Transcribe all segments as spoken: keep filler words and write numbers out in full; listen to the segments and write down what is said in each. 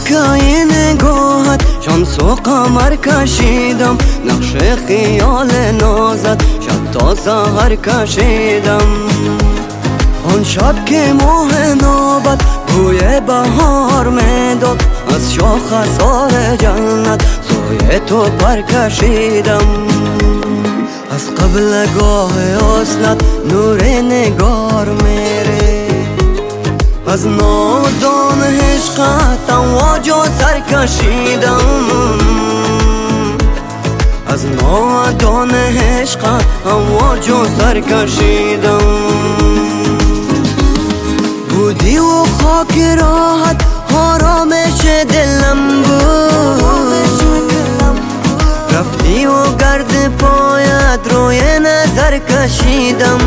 خاکای نگاهت شمس و قمر کشیدم، نقش خیال نازت شب تا سحر کشیدم. آن شب که ماه نوبت بوی بهار میداد، از شاخسار جنت سوی تو پر کشیدم. از قبل گاه اصلت نور نگار میره، از نادان عشقت امواج و سر کشیدم. از نادان عشقت امواج و سر کشیدم. بودی و خاک راحت آرامش دلم بود، رفتی و گرد پایت روی نظر کشیدم.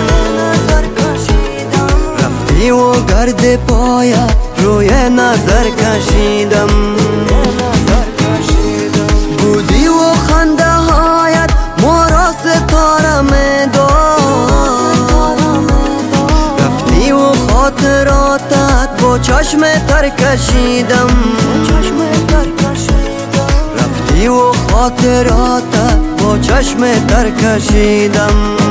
رفتی و گرد پایت روی نظر کشیدم. بودی و خنده هایت ما را ستاره میداد، رفتی و خاطراتت با چشم تر کشیدم. رفتی و خاطراتت با چشم تر کشیدم.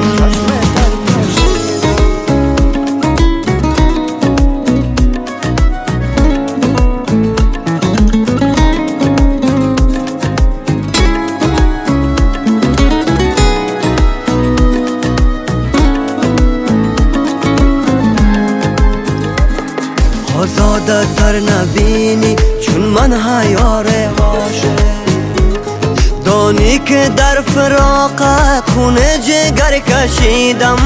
آزاده تر نبینی چون من حیار عاشق، دانی که در فراقت خونه جگر کشیدم.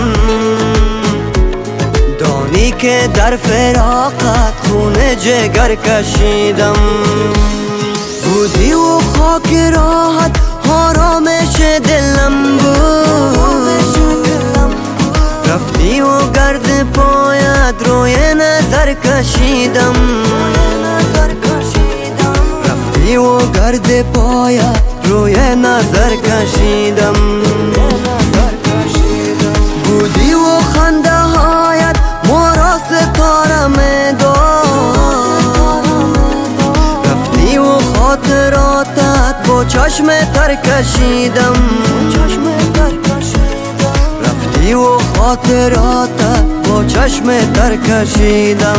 دانی که در فراقت خونه جگر کشیدم. بودی و خاک راحت آرامش دلم بود، رفتی و گرد پایت روی نظر کشیدم. رفتی و گرد پایت روی نظر کشیدم. بودی و خنده هایت ما را ستاره میداد، رفتی و خاطراتت با چشم تر کشیدم. رفتی و خاطراتت با چشم تر کشیدم.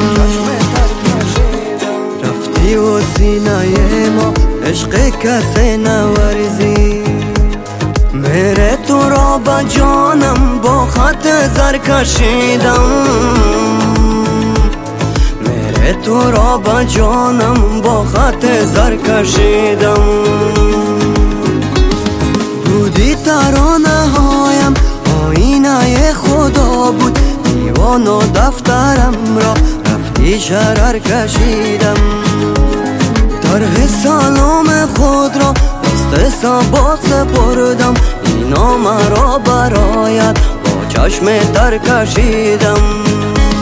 رفتی و سینه ما عشق کسی نورزی، میره تو را با جانم با خط زر کشیدم. میره تو را با جانم با خط زر کشیدم. بودی ترانه هایم آینه خدا بود، دیوان و دفترم را رفتی شرر کشیدم. طرح سلام خود را دست ثبات سپردم، اینا مرا برایت با چشم تر کشیدم.